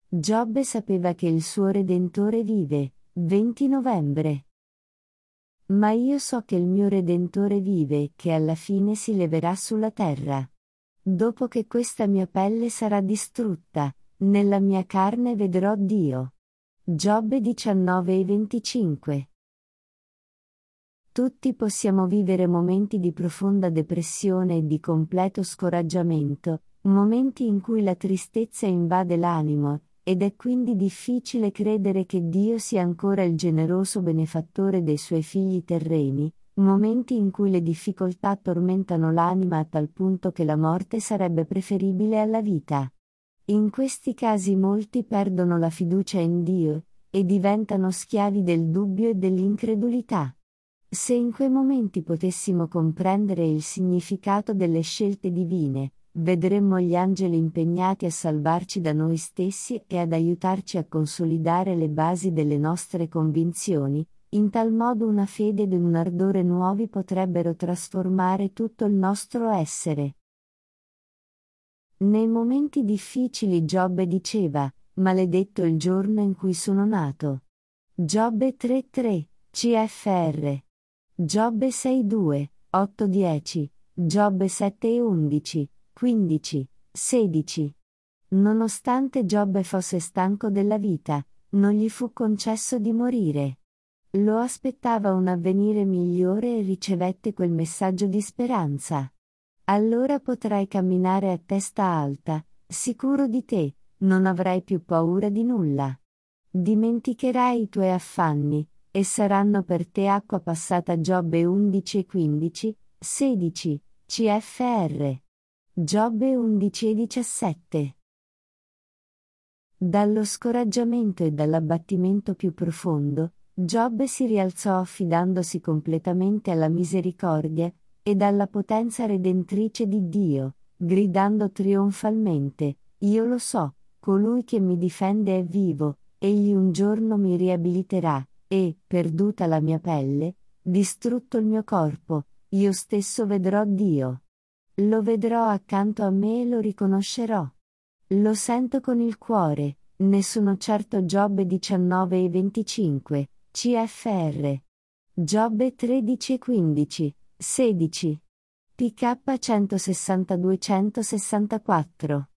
Giobbe sapeva che il suo Redentore vive. 20 novembre. Ma io so che il mio Redentore vive e che alla fine si leverà sulla terra. Dopo che questa mia pelle sarà distrutta, nella mia carne vedrò Dio. Giobbe 19:25. Tutti possiamo vivere momenti di profonda depressione e di completo scoraggiamento, momenti in cui la tristezza invade l'animo, ed è quindi difficile credere che Dio sia ancora il generoso benefattore dei suoi figli terreni, momenti in cui le difficoltà tormentano l'anima a tal punto che la morte sarebbe preferibile alla vita. In questi casi molti perdono la fiducia in Dio, e diventano schiavi del dubbio e dell'incredulità. Se in quei momenti potessimo comprendere il significato delle scelte divine, vedremmo gli angeli impegnati a salvarci da noi stessi e ad aiutarci a consolidare le basi delle nostre convinzioni, in tal modo una fede ed un ardore nuovi potrebbero trasformare tutto il nostro essere. Nei momenti difficili Giobbe diceva: maledetto il giorno in cui sono nato. Giobbe 3:3, CFR. Giobbe 6:2, 8:10, Giobbe 7:11, 15, 16. Nonostante Giobbe fosse stanco della vita, non gli fu concesso di morire. Lo aspettava un avvenire migliore e ricevette quel messaggio di speranza. Allora potrai camminare a testa alta, sicuro di te, non avrai più paura di nulla. Dimenticherai i tuoi affanni, e saranno per te acqua passata. Giobbe 11:15, 16, CFR. Giobbe 11:17. Dallo scoraggiamento e dall'abbattimento più profondo, Giobbe si rialzò affidandosi completamente alla misericordia e alla potenza redentrice di Dio, gridando trionfalmente: Io lo so, colui che mi difende è vivo, egli un giorno mi riabiliterà, e, perduta la mia pelle, distrutto il mio corpo, io stesso vedrò Dio. Lo vedrò accanto a me e lo riconoscerò. Lo sento con il cuore, ne sono certo. Giobbe 19:25, CFR. Giobbe 13:15, 16. PK 162-164.